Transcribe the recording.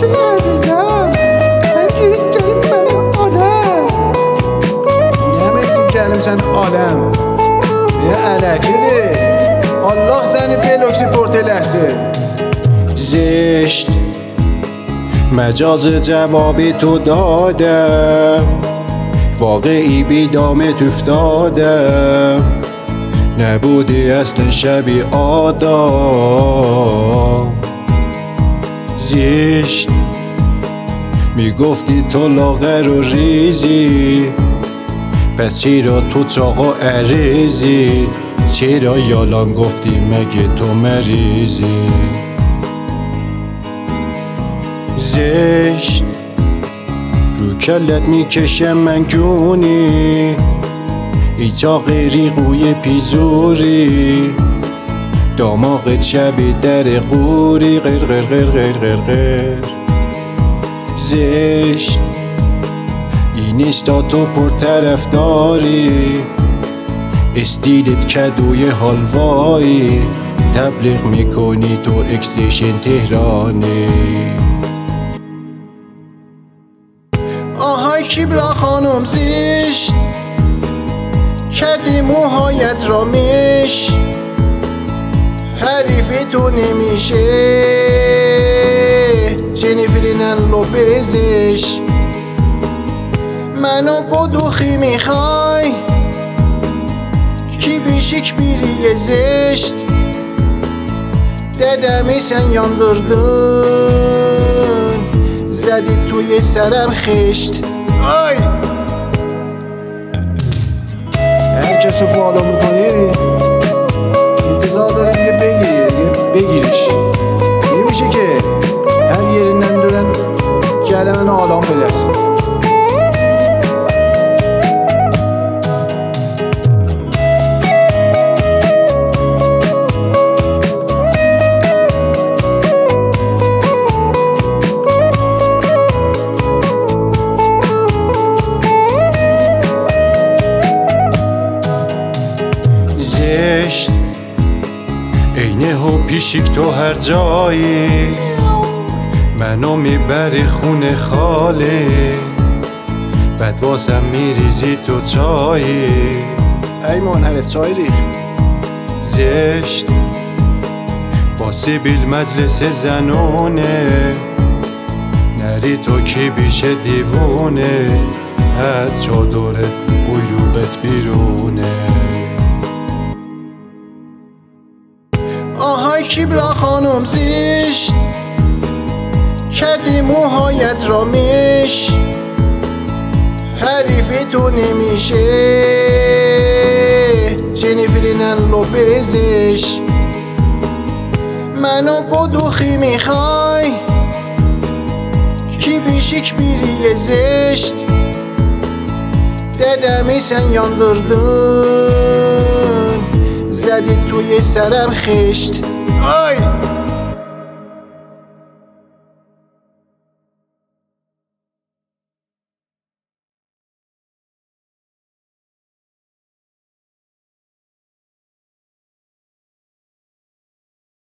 باشه عزیزم sen gelin bana alem Demek gelim sen alem Ne ələkidir Allah səni beloks report eləsin زشت مجاز جوابی تو دادم واقعی بیدامت افتادم نبودی اصلا شبیه آدم زشت میگفتی تو لاغر و ریزی پس چرا تو چاقا عریزی چرا یالان گفتی مگه تو مریضی زشت رو کلت میکشم من جونی ایچا غیری قوی پیزوری داماغت شبیه در قوری غیر غیر غیر غیر غیر غیر زشت این استا تو پر طرف داری استیلت کدوی حلوایی تبلیغ میکنی تو اکستیشن تهرانی آهای کیبرا خانم زشت کردی موهایت را میش حریفی تو نمیشه جنیفرینن لوپزش منو گدوخی میخوای کی بیشک بیری زشت ددمی sen yandırdın زدی توی سرم خشت آی هر کسو فالو میکنی انتظار داره دیگه بگیریش نمیشه که her yerinden dönen gələn alam beləsin عینه و پیشیک تو هر جایی منو میبری خونه خالی بعد واسم میریزی تو چایی ایمان حرف چای ریخ زشت با سیبیل مجلس زنونه نری تو کی بیشه دیوونه از چادرت قیروقت بیرونه آهای کیبرا خانم زشت کردی موهایت را میش حریفی تو نمیشه جنیفرینن لوپزش منو گدوخی میخوای کی بیشک بیری زشت ددمی sen yandırdın زدی توی سرم خشت آی